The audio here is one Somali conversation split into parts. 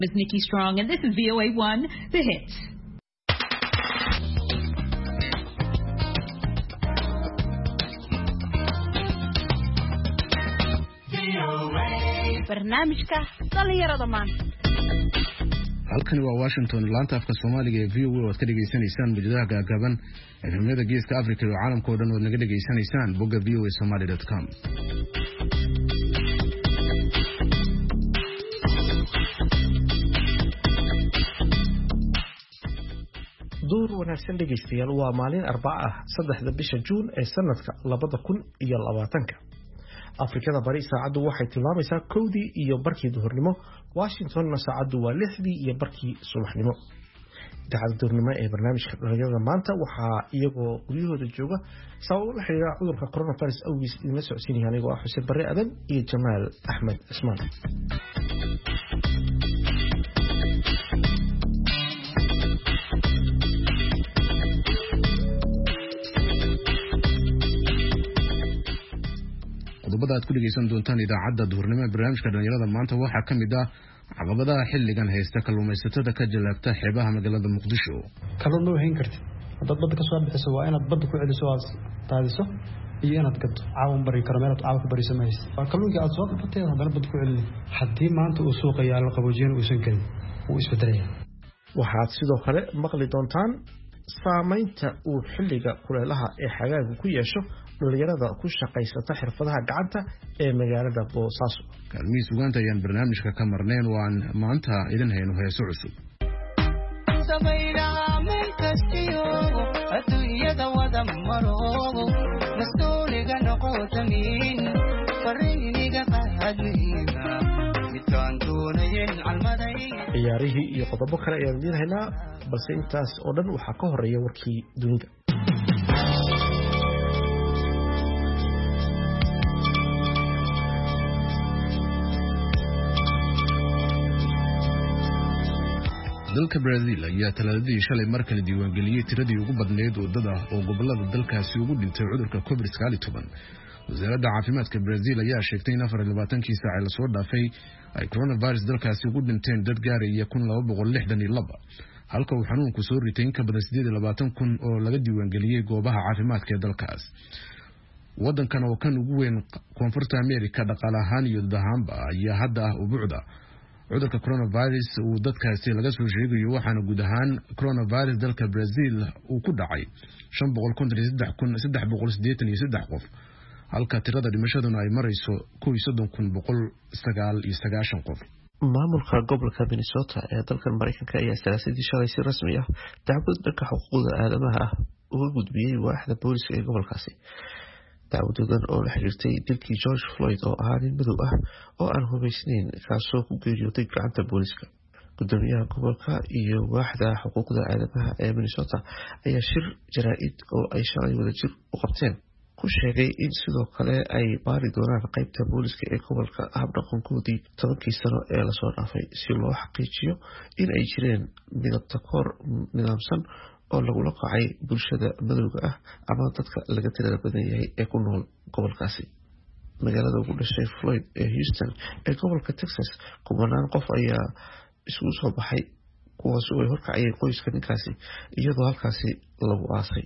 It's Nikki Strong, and this is VOA1, The Hits. barnaamijka dhalinyarada maanta. halkani waa Washington, laanta afka Soomaaliga ee VOA oo ka dhageysanaysaan muujadaha gaagaaban efemyada Geeska Afrika iyo caalamka oo dhan oo naga dhageysanaysaan bogga voasomali.com. duur wanaagsan dhegeystayaal, waa maalin Arbaca ah 3 bisha Juun ee sanadka 2020. Afrikada bari saacadu waxay tilmaamaysaa 1:00 iyo barkii duhurnimo, Washingtonna saacadu waa 6:00 iyo barkii subaxnimo. idaacadda duhurnimo ee barnaamijka dhalinyarada maanta waxaa iyagoo guryahooda jooga sabab la xiriira cudurka coronavirus awgiis idinla socodsiinaya anigoo ah Xuseen Barre Adan iyo Jamaal Axmed Cismaan. qodobada aad ku dhageysan doontaan idaacadda duhurnimo ee barnaamijka dhalinyarada maanta waxaa ka mid ah caqabadaha xilligan haysta kalluumaysatada ka jalaabta xeebaha magaalada Muqdisho. kalluun ma wayn kartid dad badda ka soo bixiso waa inaad badda ku celiso oo taadiso iyo inaad gadto caawin bari karo meel aad caawin ku bariso ma haysto kalluunka aad soo qabatay hadana badda ku celin haddii maanta uu suuqa yaalo qaboojin uu san karin uu isbedelaya. waxaad sidoo kale maqli doontaan saamaynta uu xilliga kuleelaha ee xagaagu ku yeesho dhalinyarada ku shaqaysata xirfadaha gacanta ee magaalada Boosaaso. kaalmiis ugaanta ayaan barnaamijka ka marneen waan maanta idin hayno heeso cusub. sabayraha meelkastiyo adduunyada wada maro mas-uuliga noqotamiin fariiniga qaadmiina midkaan doonayen calmaday. ciyaarihii iyo qodobo kale ayaan idin haynaa, balse intaas oo dhan waxaa ka horeeya warkii dunida. dalka Brazil ayaa talaadadii shalay mar kale diiwaangeliyay tiradii ugu badneyd wadada oo gobolada dalkaasi ugu dhintay cudurka COVID-19. wasaaradda caafimaadka Brazil ayaa sheegtay in 24 saac la soo dhaafay ay coronavirus dalkaasi ugu dhinteen dad gaaraya 1262, halka uu xanuunku soo ritay in ka badan 28,000 oo laga diiwaangeliyay goobaha caafimaadka ee dalkaas. wadankan oo kan ugu weyn Koonfurta Ameerika dhaqaale ahaan iyo dad ahaanba ayaa hadda ah ubuucda cudurka coronavirus uu dadkaasi laga soo sheegayo, waxaana guud ahaan coronavirus dalka Brazil uu ku dhacay 553,383 qof, halka tirada dhimashaduna ay marayso 31,199 qof. maamulka gobolka Minnesota ee dalka Mareykanka ayaa salaasadii shalay si rasmi ah dacwad dhanka xuquuqda aadamaha ah uga gudbiyay waaxda booliska ee gobolkaasi. dacwadan oo la xiriirtay dilkii George Floyd oo ahaa nin madow ah oo aan hubaysnayn kaasoo ku geeriyooday gacanta booliska. gudoomiyaha gobolka iyo waaxda xuquuqda aadamaha ee Minnesota ayaa shir jaraa'id oo ay shalay wadajir u qabteen ku sheegay in sidoo kale ay baari doonaan qaybta booliska ee gobolka habdhaqankoodii 10 sano ee la soo dhaafay si loo xaqiijiyo in ay jireen midabta koor nidaamsan oo lagula kacay bulshada madowga ah ama dadka laga tirada badan yahay ee ku nool gobolkaasi. magaalada ugu dhashay Floyd ee Houston ee gobolka Texas, kumanaan qof ayaa isugu soo baxay kuwaas oo ay horkacayeen qoyska ninkaasi iyadoo halkaasi lagu aasay.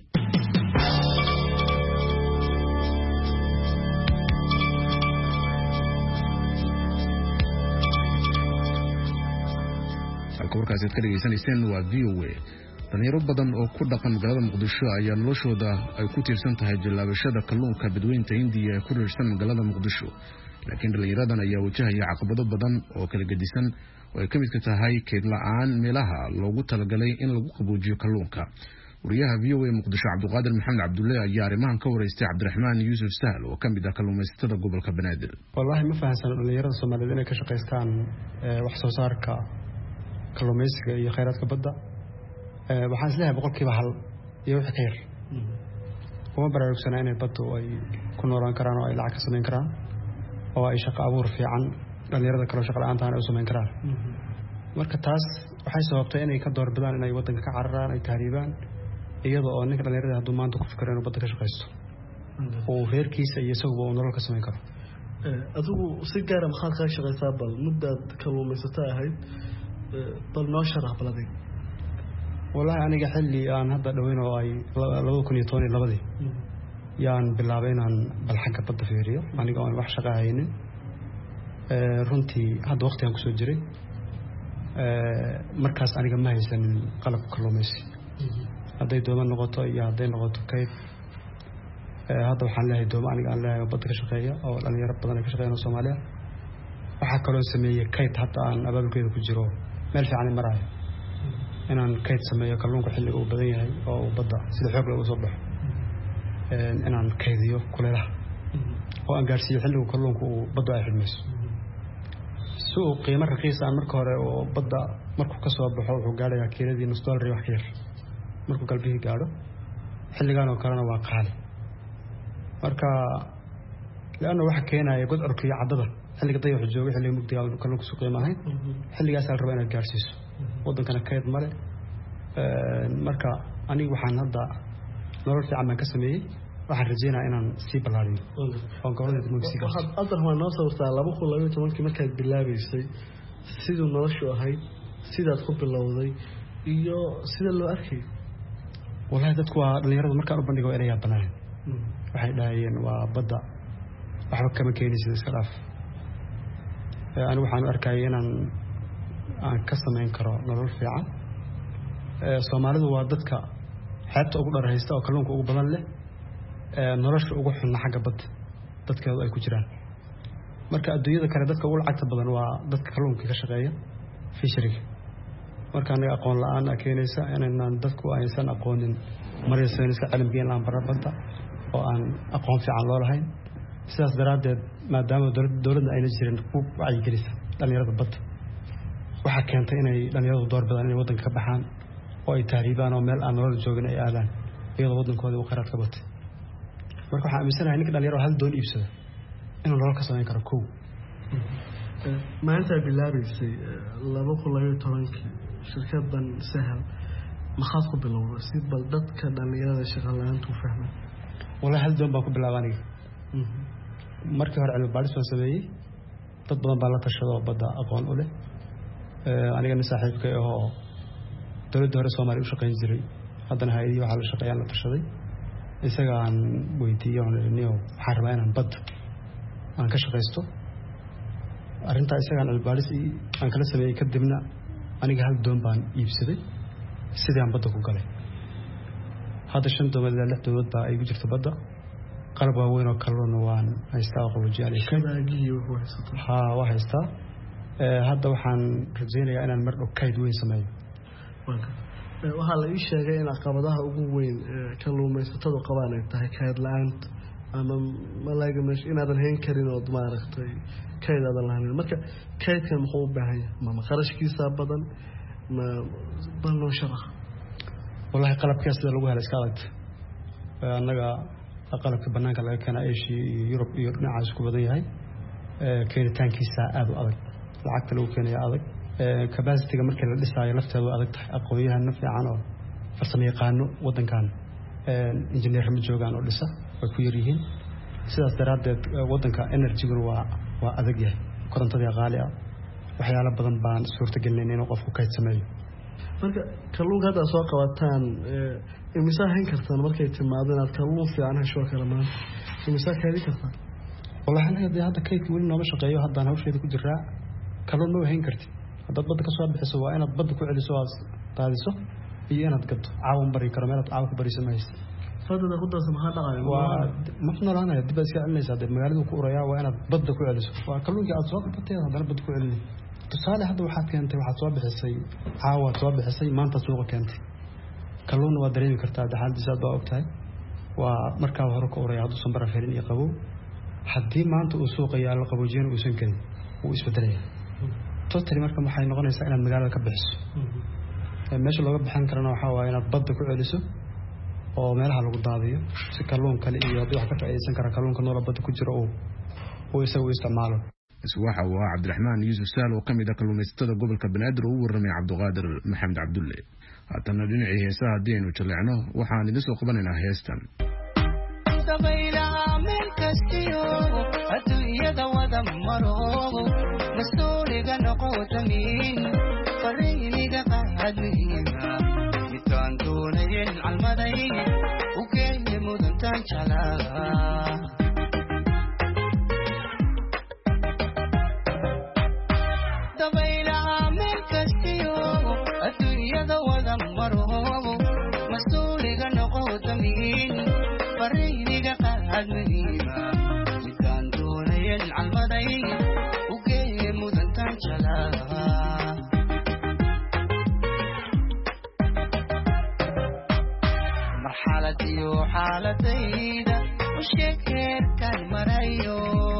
warkaasi aad ka dhageysanayseen waa VOA. dhalinyaro badan oo ku dhaqan magaalada Muqdisho ayaa noloshooda ay ku tiirsan tahay jalaabashada kalluunka badweynta Hindiya ee ku reersan magaalada Muqdisho, laakiin dhalinyaradan ayaa wajahaya caqabado badan oo kala gedisan oo ay ka mid tahay keyd la'aan meelaha loogu talagalay in lagu qaboojiyo kalluunka. wariyaha VOA Muqdisho Cabduqaadir Maxamed Cabdulle ayaa arrimahan ka wareystay Cabdiraxmaan Yuusuf Sahal oo ka mid ah kalluumaysatada gobolka Banaadir. wallahi ma fahansan dhalinyarada Soomaaliyeed inay ka shaqeystaan wax soo saarka kalluumaysiga iyo kheyraadka badda. waxaan isleeyahay boqolkiiba hal iyo wixii ka yar uma baraarugsanaa inay baddu ay ku noolaan karaan oo ay lacag ka samayn karaan oo ay shaqo abuur fiican dhalinyarada kale shaqo la'aantaan ay u samayn karaan. marka taas waxay sababtay inay ka doorbidaan inay waddanka ka cararaan, ay tahriibaan, iyadoo oo ninka dhalinyarada hadduu maanta ku fikiro inuu badda ka shaqaysto oo reerkiisa iyo isaguba uu nolol ka samayn karo. adigu si gaara maxaad kaga shaqaysaa bal muddaad kalluumaysato ahayd bal noo sharax baladay wallahi aniga xilli aan hadda dhaweyn oo ay 2012 yaan bilaabay inaan bal xagga badda fiiriyo aniga oo wax shaqo haynin runtii hadda waqtigan ku soo jiray markaas aniga ma haysanin qalabka kalluumaysi hadday dooma noqoto iyo hadday noqoto kayd hadda waxaan leeyahay dooma aniga aan leeyahay badda ka shaqeeya oo dhalinyaro badan ay ka shaqeeyaan Soomaaliya waxaa kaloo sameeyay kayd hadda aan abaabulkeeda ku jiro meel fiican marayo inaan kayd sameeyo kalluunka xilliga uu badan yahay oo badda sida xoog leh u soo baxo inaan kaydiyo kuleelaha oo aan gaarsiiyo xilliga kalluunka uu badda ay xidmayso soo qiimo raqiis ah marka hore oo badda markuu ka soo baxo wuxuu gaarayaa kiiladii $1 wax ka yar markuu galbihi gaaro xilligan oo kalena waa qaali marka laana waxa keenaya god orkiyo cadada xilliga dayax jooga xilliga mugdiga kalluunka soo qiimahay xilligaas la rabo inaad gaarsiiso wadankana kayd male marka anigu waxaan hadda nolol fiican baan ka sameeyay waxaan rajeynayaa inaan sii ballaariyo oo gobolada Mexico waxaad adarmaan noo sawirtaa 2012 markaad bilaabaysay sidoo noloshu ahayd sidaad ku bilowday iyo sida loo arkay wallahi dadku waa dhalinyarada markaan u bandhigo inay yaabanaayeen waxay dhaayeen waa badda waxba kama keenaysid iska dhaaf anigu waxaan arkay inaan ka sameyn karo nolol fiican Soomaalidu waa dadka xeebta ugu dharaysta oo kalluunka ugu badan leh nolosha ugu xun xagga badda dadkeedu ay ku jiraan marka adduunyada kale dadka ugu lacagta badan waa dadka kalluunka ka shaqeeya fishery marka anaga aqoon la'aan keenaysa inaan dadku aysan aqoonin maraysan iska cilmiga aan barabada oo aan aqoon fiican loo lahayn sidaas daraadeed maadaama dawladda ayna jirin ku wacyi gelisa dhalinyarada badda waxa keentay inay dhalinyaradu door badan inay wadanka ka baxaan oo ay taariibaan oo meel aan nolol joogin ay aadaan iyadoo wadankooda uu qaraad ka batay marka waxaan aaminsanahay ninka dhalinyaro hal doon iibsada inuu nolol ka sameyn karo kow maanta bilaabaysay 2012 shirkadan sahal maxaad ku bilowday si bal dadka dhalinyarada shaqo la'aanta u fahmaan wala hal doon baan ku bilaabay aniga markii hore cilmi baaris waan sameeyay dad badan baa la tashado badda aqoon u leh aniga nin saaxiibkay oo dawladda hore Soomaaliya u shaqeyn jiray haddana hay'adii waxa la shaqeeyaan la tashaday isaga aan weydiiyay oo niyo waxaan rabaa inaan badda aan ka shaqeysto arrinta isaga aan albaaris aan kala sameeyay kadibna aniga hal doon baan iibsaday sidii aan badda ku galay hadda 5 doon ilaa 6 doon baa ay ku jirto badda qalab waaweyn oo kalluun waan haystaa qolojiyaal shaqadii wuxuu haystaa waa haystaa hadda waxaan rajeynayaa inaan mar dhow kayd weyn sameeyo waxaa la ii sheegay in caqabadaha ugu weyn kalluumaysatada qabaan ay tahay kayd la'aanta ama malaaga meesha inaadan hayn karin oo maaragtay kayd aadan lahayn marka kaydkan muxuu u baahan yahay ma qarashkiisa badan ma balno sharax wallahi qalabkaas sida lagu helo iska adag annaga qalabka banaanka laga keenay Asia iyo Europe iyo dhinacaas ku badan yahay keenitaankiisa aad u adag lacagta lagu keenayo adag capacity-ga markii la dhisaayo lafteedu adag tahay aqoon-yahanna fiican oo farsamo yaqaano wadankan engineer ma joogaan oo dhisa way ku yar yihiin sidaas daraadeed wadanka energy-gu waa adag yahay korontada qaali ah waxyaalo badan baan suurtagelinay inuu qofku kayd sameeyo marka kalluunka hadda soo qabataan imisa hayn kartaan markay timaado inaad kalluun fiican hesho kala maanta imisa kaydin kartaan wallahi hadda kaydka weli nooma shaqeeyo haddaan hawsheeda ku jiraa kalluun ma hayn kartid haddaad badda ka soo bixiso waa inaad badda ku celiso aad qaadiso iyo inaad gadto caawin bari karo meelaad caawa ku bariso ma haysto fadada ku darsan maxaa dhacay waa ma noolaanaya dib iska celinaysaa dib magaalada ku uraya waa inaad badda ku celiso waa kalluunka aad soo qabatay haddana badda ku celinay tusaale hadda waxaad keentay waxaad soo bixisay caawa soo bixisay maanta suuqa keentay kalluun waa dareemi kartaa xaaladiisa aad baa ogtahay waa markaa hore ka uraya hadduu sanbara felin iyo qabow haddii maanta uu suuqa yaalo qaboojiyana uusan karin wuu isbedelaya totally marka waxay noqonaysaa inaad magaalada ka bixiso meesha looga bixin karana waxaa waaye inaad badda ku celiso oo meelaha lagu daadiyo si kalluun kale iyo haddii wax ka faa'iideysan kara kalluunka noola badda ku jiro uu isagu isticmaalo waxa uu ahaa Cabdiraxmaan Yuusuf Saal oo kamid ah kalluumaysatada gobolka Banaadir oo u warramay Cabdiqaadir Maxamed Cabdulle haddana dhinacii heesaha haddii aynu jaleecno waxaan idin soo qabanaynaa heestan adduunyada wada maro mas-uuliga noqotamin قاعد مهينا متان دونين عالمدي وكل مدن تنشلا دبيل عامل كستيو الدنيا دوّا مروه مسؤولي قنقو دمين فريني قاعد مهينا متان دونين عالمدي وكل مدن تنشلا مرحلتي وحالتي ده وشكر كان مرايو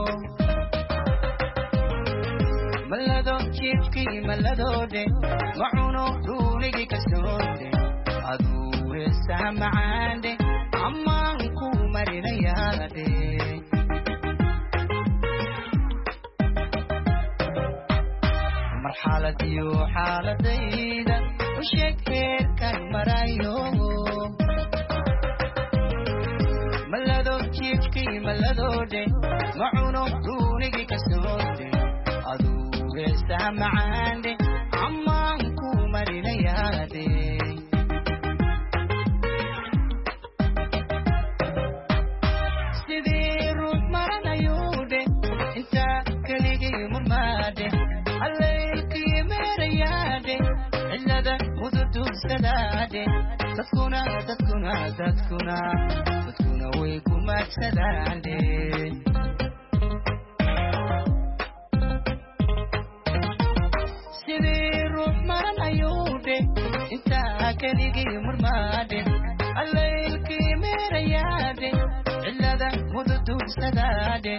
ملدو شيفكي ملدو دي معونو دوني كسودي عدو السهم عندي عمانكو مرينا يالدي مرحلتي وحالتي ده وشكر كان مرايو ملدو شيفكي ملدو دي معونو دوني كسودي عدو السهم عندي عمانكو مرينا يالدي سيدي روح مرنا يودي انت كليجي مرمادي عليك مريادي إلا ده مدتو سدادي تتكونا ويكو مكسدادي سيدي روح مرن أيودي انت كليجي مرمادي عليك مريادي إلا ده مدتو سدادي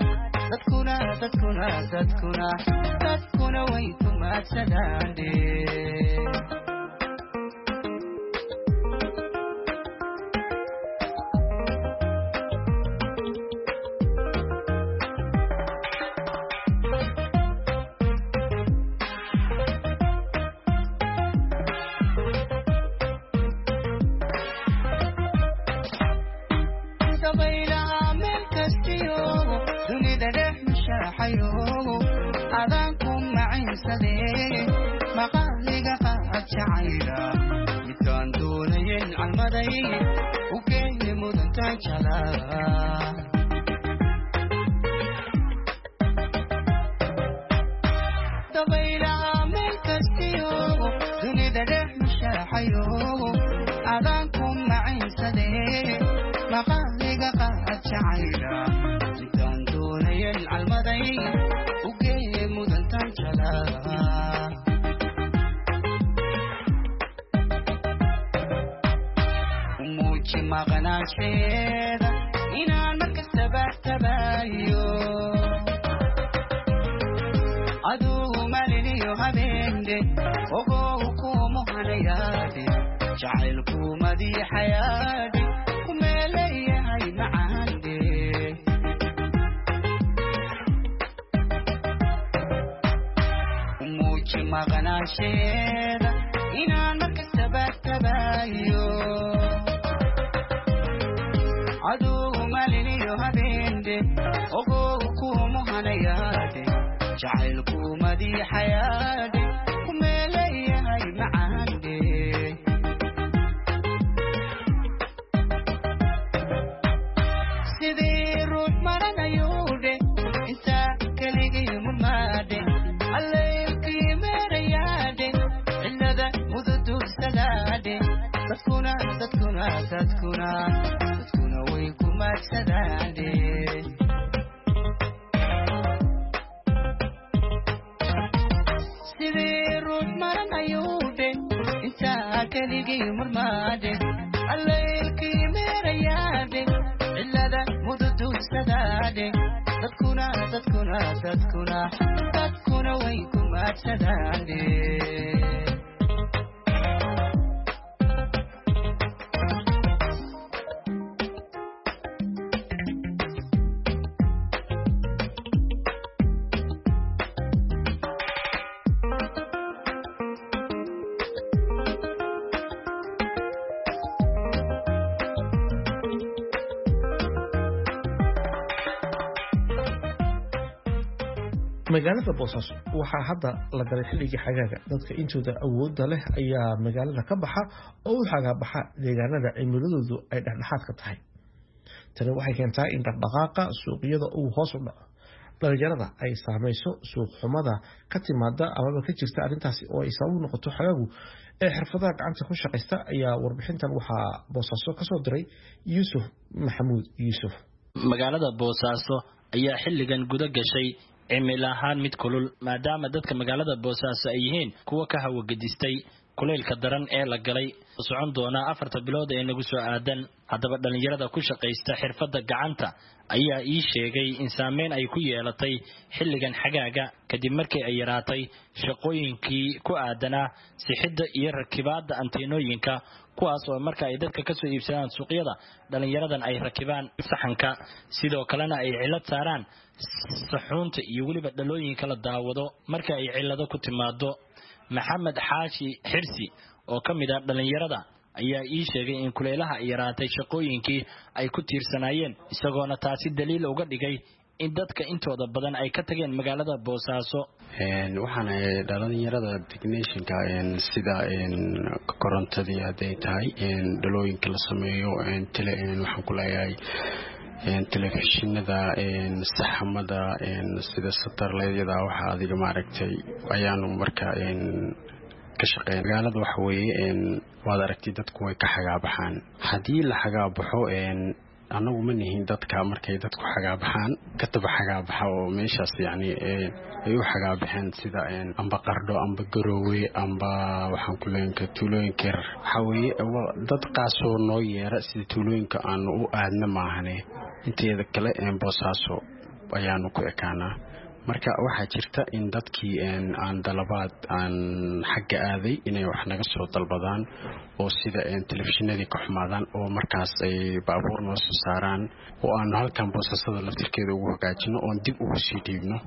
تتكونا ويكو مكسدادي أذانكم معين سدين مقاليق قاعد شعيرا متان دونين عالمدي وكل مدن تنشلا دبيلا من كستيو دوني درح مشاحيو أذانكم معين سدين مقاليق قاعد شعيرا متان دونين عالمدي وموجي ما غناش فيدا إنا المركز تبايو عدو مالي وهبيندي وقوكو مهنياتي جعلكو مدي حياتي ومالي هاي معاندي ما غناشيدا إنا المركز تبايو عدو مالي وهبيندي وقوكو مهنياتي جعلكو مدي حياتي ومالي هاي معاندي سيدي روح مرنا يودي انت كليجي مرمادي تتكونا ويكو مكسدادي سيدي روح مرنا يودي انت كليجي مرمادي الليل كي مريادي إلا ده مدتو سدادي تتكونا ويكو مكسدادي magaalada Boosaaso waxaa hadda la galay xilligii xagaaga dadka intooda awoodda leh ayaa magaalada ka baxa oo u xagaabaxa deegaanada cimiladoodu ay dhexdhexaadka tahay tani waxay keentaa in dhaqdhaqaaqa suuqyada uu hoos u dhaco dhalinyarada ay saameyso suuq xumada ka timaada amaba ka jirta arrintaasi oo ay sabab noqoto xagaagu ee xirfadaha gacanta ku shaqaysta ayaa warbixintan waxaa Boosaaso ka soo diray Yuusuf Maxamuud Yuusuf magaalada Boosaaso ayaa xilligan guda gashay cimilo ahaan mid kulul maadaama dadka magaalada Boosaaso ay yihiin kuwa ka hawo gadistay kuleylka daran ee la galay socon doona 4 bilood ee nagu soo aadan haddaba dhalinyarada ku shaqaysta xirfadda gacanta ayaa ii sheegay in saameyn ay ku yeelatay xilligan xagaaga kadib markii ay yaraatay shaqooyinkii ku aadanaa sixidda iyo rakibaadda anteenooyinka kuwaas oo marka ay dadka ka soo iibsadaan suuqyada dhalinyaradan ay rakibaan saxanka sidoo kalena ay cilad saaraan saxuunta iyo waliba dhalooyinka la daawado marka ay cilado ku timaado maxamed xaashi xirsi oo kamid ah dhalinyarada ayaa ii sheegay in kuleelaha ay yaraatay shaqooyinkii ay ku tiirsanayeen isagoona taasi daliil uga dhigay in dadka intooda badan ay ka tageen magaalada Boosaaso waxaan dhalinyarada technicianka sida korontadii haday tahay dhalooyinka la sameeyo waxaan ku leeyahay telefishinada saxamada sida satarleedyada waxa adiga maaragtay ayaanu marka ka shaqeyn magaalada waxa weeye waad aragtay dadku way ka xagaabaxaan hadii la xagaabaxo anagu ma nihin dadka markay dadku xagaabaxaan ka taba xagaabaxa oo meeshaas yani ay u xagaabaxeen sida amba qardho amba garoowe amba waxaan ku leeyahay tuulooyinka waxa weeye dad qaasoo noo yeera sida tuulooyinka aan u aadna maahane inteeda kale Boosaaso ayaanu ku ekaanaa marka waxaa jirta in dadkii aan dalabaad aan xagga aaday inay wax naga soo dalbadaan oo sida telefishinadii ka xumaadaan oo markaas ay baabuur noo soo saaraan oo aan halkan Boosasada laftirkeeda ugu hagaajino oo dib ugu sii dhiibno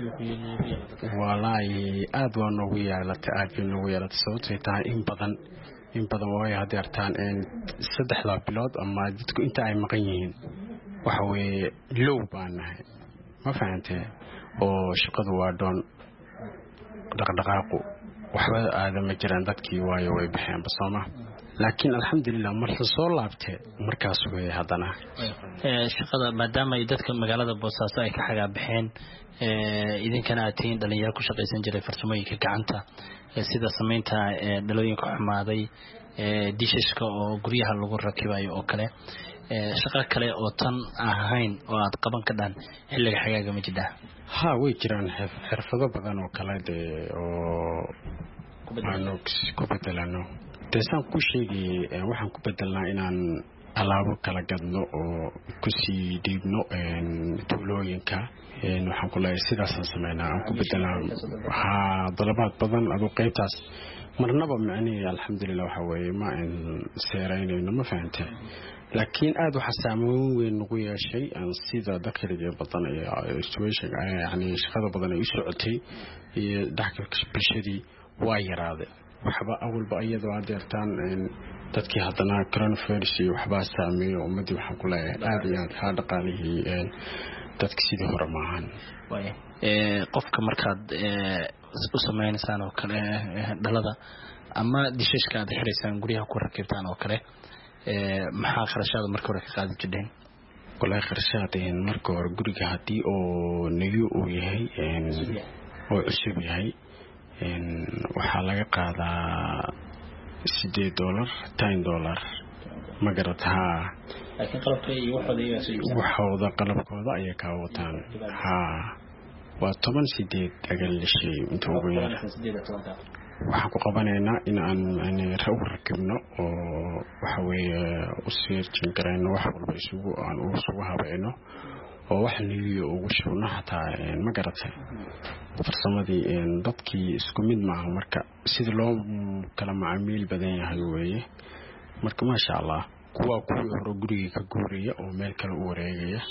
walaahi aad waa noogu yeelatay sababtoo tahay in badan way hadeertaan 3 bilood ama dadku inta ay maqan yihiin waxa weeye low baan nahay ma fahantay oo shaqadu waa doon dhaqdhaqaaqu waxba aadama jiraan dadkii waayo way baxeen basoma laakiin alxamdulillah marka soo laabtay markaas way hadana shaqada maadaama ay dadka magaalada Boosaaso ay ka xagaabaxeen idinkana aad tihiin dhalinyaro ku shaqaysan jiray farsamooyinka gacanta sida sameynta dhalooyinka xumaaday dishashka oo guryaha lagu rakibayo oo kale shaqo kale oo tan ahayn oo aad qaban ka dhan xilliga xagaaga ma jidda way jiraan xirfado badan oo kale oo aanu ku bedelano deesan ku sheegay waxaan ku bedelnaa inaan alaabo kala gadno oo ku sii dhiibno tuulooyinka waxaan ku leeyahay sidaas sameynaa aan ku bedelnaa dalabaad badan adoo qaybtaas marnaba macnaheedu alxamdulillah waxa weeye ma aan seeraynayno ma fahantay laakiin aad waxa saameyn weyn ugu yeeshay sida dakhliga badan ee situation yani shaqada badan ay u socotay iyo dhaxalka bulshadii waa yaraaday waxba awalba iyadoo adeertaan dadkii haddana coronavirus iyo waxba saameeyo ummadii waxaan ku leeyahay aad iyo aad ha dhaqaalihii dadka sidii hore maahan qofka markaad u sameynaysan oo kale dhalada ama dishashka aad xiraysaan guryaha ku rakibtaan oo kale maxaa kharashaad marka hore ka qaadi jireen walahi kharashaadeen marka hore guriga hadii oo niyo uu yahay oo cusub yahay waxaa laga qaadaa $8 $10 ma garataa laakiin qalabka iyo waxooda qalabkooda ay ka wataan waa 18 agal shay inta ugu yar waxaan ku qabanaynaa in aan rakibno oo waxa weeye u searching garayno wax walba isugu habeeno oo wax niyo ugu shubno hataa ma garatay farsamadii dadkii isku mid ma aha marka sida loo kala macaamiil badan yahay weeye marka ma sha Allah kuwa hore guriga ka guuraya oo meel kale u wareegaya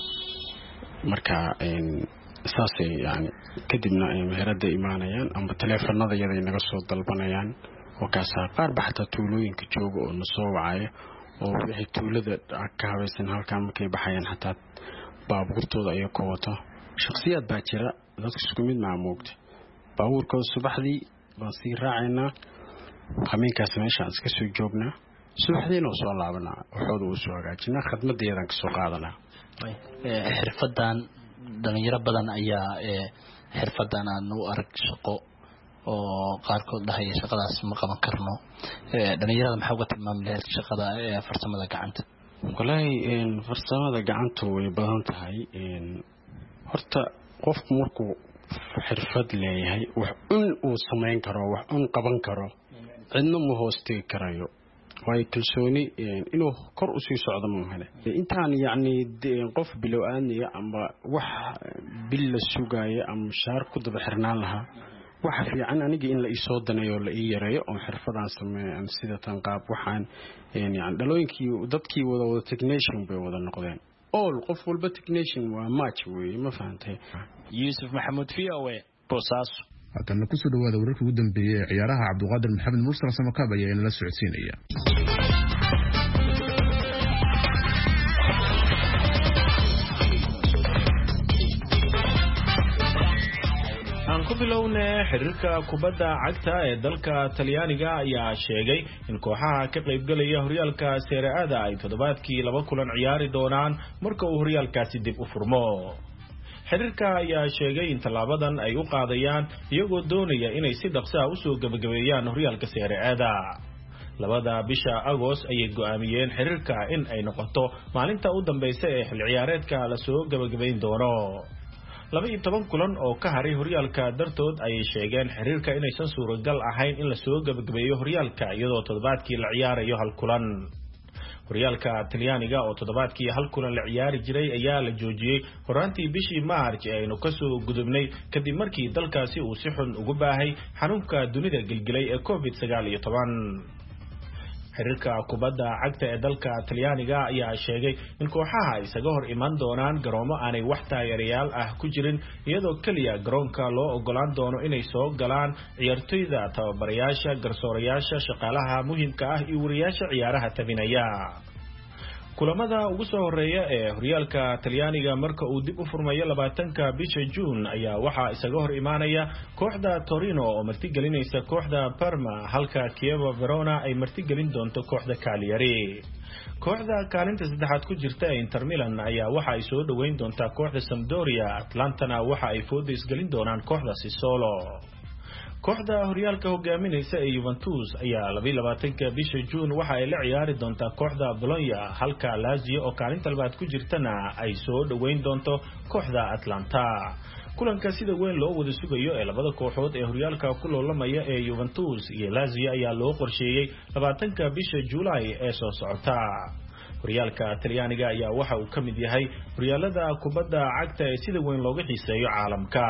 marka saasay yani kadibna ay meherada imaanayaan amba teleefanada yaday naga soo dalbanayaan oo kaasa qaar baxta tuulooyinka jooga oo nasoo wacaya oo wixii tuulada ka habaysan halkaan markay baxayaan hataa baabuurtooda ay ka wato shakhsiyaad baa jira dadka isku mid ma moogta baabuurka subaxdii baan sii raacaynaa qamiinkaas meeshaan iska soo joognaa subaxdiina soo laabanaa waxooda uu soo hagaajinaa khadmadeedan ka soo qaadanaa xirfadan dhalinyaro badan ayaa xirfadan aan u arag shaqo oo qaarkood dhahaya shaqadaas ma qaban karno dhalinyarada maxaa uga tilmaami lahayd shaqada farsamada gacanta wallaahi farsamada gacanta way badan tahay horta qofku markuu xirfad leeyahay wax uu samayn karo wax qaban karo cidna ma hoostegi karayo way kalsooni inuu kor u sii socdo ma hele intaan yacni qof bilow aaniya ama wax bil la sugaaya ama shaar ku daba xirnaan lahaa waxa fiican aniga in la isoo danayo la ii yareeyo oo xirfadaan sameeyo sida tan qaab waxaan yani dhalooyinkii dadkii wada technician bay wada noqdeen all qof walba technician waa match weeye ma fahantay Yusuf Maxamuud VOA Boosaaso haddana ku soo dhawaada wararkii ugu dambeeyay ee ciyaaraha Cabduqaadir Maxamed Mursal Samakaab ayaa inala socodsiinaya ku bilowne xiriirka kubadda cagta ee dalka Talyaaniga ayaa sheegay in kooxaha ka qaybgalaya horyaalka Serie A ay toddobaadkii 2 kulan ciyaari doonaan marka uu horyaalkaasi dib u furmo. xiriirka ayaa sheegay in talaabadan ay u qaadayaan iyagoo doonaya inay si dhaqso ah u soo gabagabeeyaan horyaalka Serie A. labada bisha Agost ayay go'aamiyeen xiriirka in ay noqoto maalinta u dambaysa ee xil ciyaareedka la soo gabagabeyn doono. 12 kulan oo ka haray horyaalka dartood ay sheegeen xiriirka inaysan suuragal ahayn in la soo gabagabeeyo horyaalka iyadoo toddobaadkii la ciyaarayo hal kulan. horyaalka Talyaaniga oo toddobaadkii hal kulan la ciyaari jiray ayaa la joojiyay horaantii bishii March ee aynu ka soo gudubnay kadib markii dalkaasi uu si xun ugu baahay xanuunka dunida gilgilay ee COVID-19. xiriirka kubadda cagta ee dalka Talyaaniga ayaa sheegay in kooxaha isaga hor iman doonaan garoomo aanay wax taageerayaal ah ku jirin iyadoo kaliya garoonka loo ogolaan doono inay soo galaan ciyaartoyda, tababarayaasha, garsoorayaasha, shaqaalaha muhiimka ah iyo wariyaasha ciyaaraha tabinaya. kulamada ugu soo horeeya ee horyaalka Talyaaniga marka uu dib u furmayo 20ka bisha June ayaa waxa isaga hor imaanaya kooxda Torino oo martigelinaysa kooxda Parma halka Chievo Verona ay martigelin doonto kooxda Cagliari. kooxda kaalinta saddexaad ku jirta Inter Milan ayaa waxa ay soo dhaweyn doontaa kooxda Sampdoria, Atlantana waxa ay foodeys gelin doonaan kooxda Sassuolo. kooxda horyaalka hogaaminaysa ee Juventus ayaa 22ka bisha June waxa ay la ciyaari doontaa kooxda Bologna halka Lazio oo kaalinta labaad ku jirtana ay soo dhaweyn doonto kooxda Atlanta. kulanka sida weyn loo wada sugayo ee labada kooxood ee horyaalka ku loolamaya ee Juventus iyo Lazio ayaa loo qorsheeyay 20ka bisha July ee soo socota. horyaalka Talyaaniga ayaa waxa uu ka mid yahay horyaalada kubadda cagta ee sida weyn looga xiiseeyo caalamka.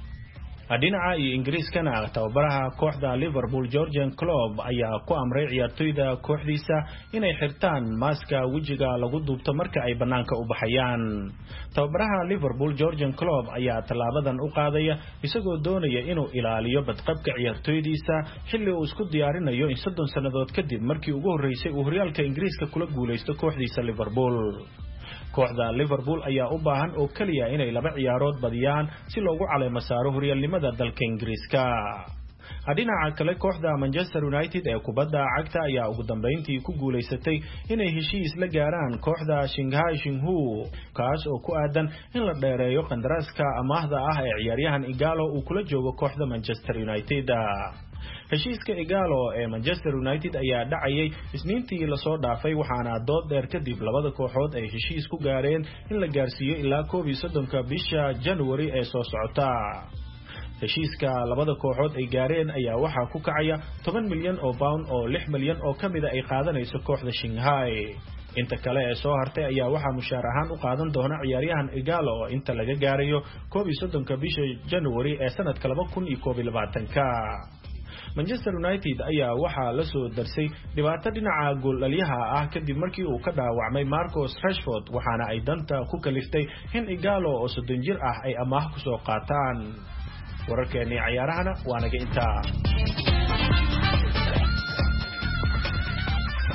dhinaca iyo Ingiriiskana tababaraha kooxda Liverpool Jurgen Klopp ayaa ku amray ciyaartoyda kooxdiisa inay xirtaan maaska wajiga lagu duubto marka ay banaanka u baxayaan. tababaraha Liverpool Jurgen Klopp ayaa talaabadan u qaadaya isagoo doonaya inuu ilaaliyo badqabka ciyaartoydiisa xilli uu isku diyaarinayo in 30 sanadood kadib markii ugu horeysay uu horyaalka Ingiriiska kula guuleysto kooxdiisa Liverpool. kooxda Liverpool ayaa u baahan oo kaliya inay 2 ciyaarood badiyaan si loogu caleemo saaro horyaalnimada dalka Ingiriiska. dhinaca kale kooxda Manchester United ee kubadda cagta ayaa ugu dambeyntii ku guuleysatay inay heshiis la gaaraan kooxda Shanghai Shenhua kaas oo ku aadan in la dheereeyo qandaraaska amaahda ah ee ciyaaryahan Igalo uu kula joogo kooxda Manchester United. heshiiska Igalo ee Manchester United ayaa dhacayay Isniintii la soo dhaafay waxaana dood dheer kadib labada kooxood ay heshiis ku gaareen in la gaarsiiyo ilaa 31ka bisha January ee soo socota. heshiiska labada kooxood ay gaareen ayaa waxa ku kacaya 10 milyan oo pound oo 6 milyan oo kamida ay qaadanayso kooxda Shanghai. inta kale ee soo hartay ayaa waxa mushaar ahaan u qaadan doona ciyaaryahan Igalo oo inta laga gaarayo 31ka bisha January ee sanadka 2021ka. Manchester United ayaa waxa la soo darsay dhibaato dhinaca gool dhaliyaha ah kadib markii uu ka dhaawacmay Marcus Rashford waxaana ay danta ku kaliftay in Igalo oo 30 jir ah ay amaah ku soo qaataan. wararkeennii ciyaarahana waa naga intaa.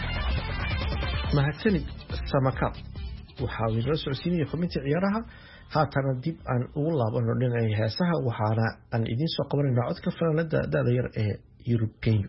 mahadsanid Samakaab waxa uu inoo socodsiinayay xubintii ciyaaraha haatana dib aan ugu laabano dhinacii heesaha waxaana aan idiin soo qabanayna codka fanaanada da'da yar ee Yurub Kenya.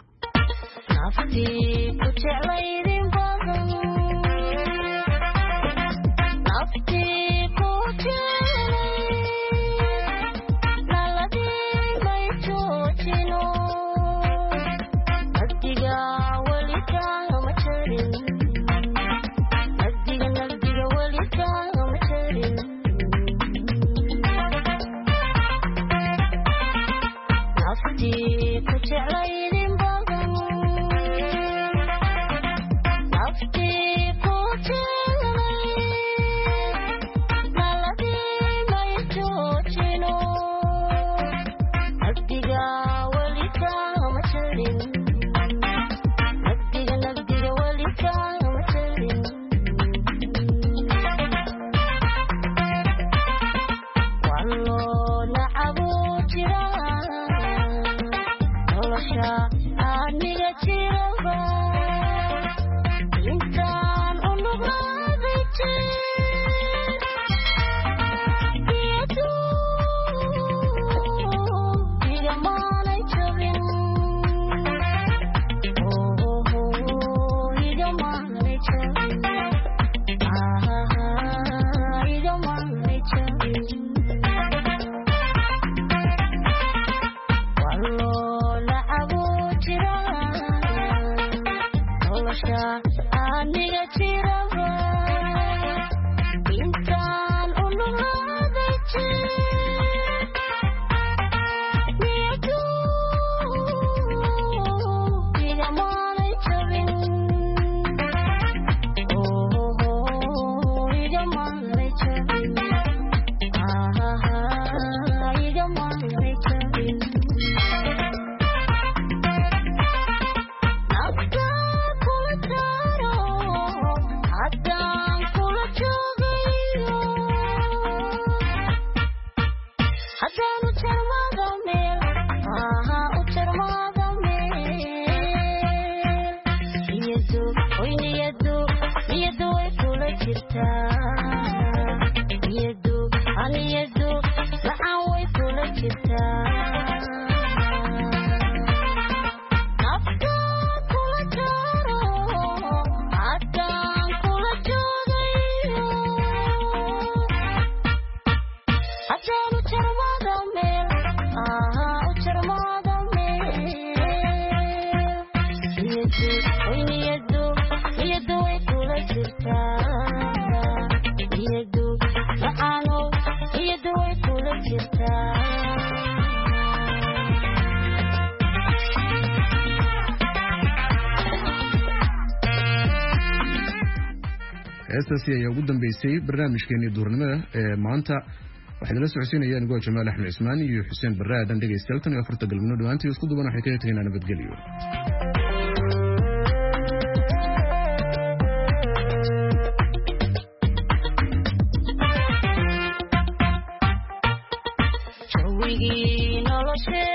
heestaasi ayaa ugu dambeysay barnaamijkeennii duurnimada ee maanta waxaad la socodsiinayaan anigoo Jamaal Axmed Ismaan iyo Xuseen Barre aadan dhegeystayaal tan iyo 4 galabnimo dhawaantii isku duban waxay kaga tageen nabadgelyo. Chowigi noloshe